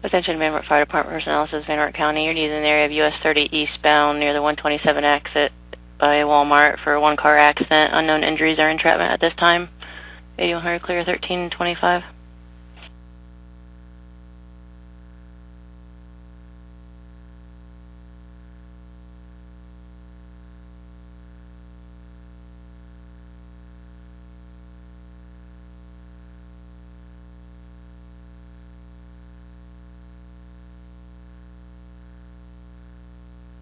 Attention Van Wert Fire Department personnel, this is Van Wert County. You're needed in the area of US 30 eastbound near the 127 exit by Walmart for a one-car accident. Unknown injuries or entrapment at this time. 8100 clear 1325.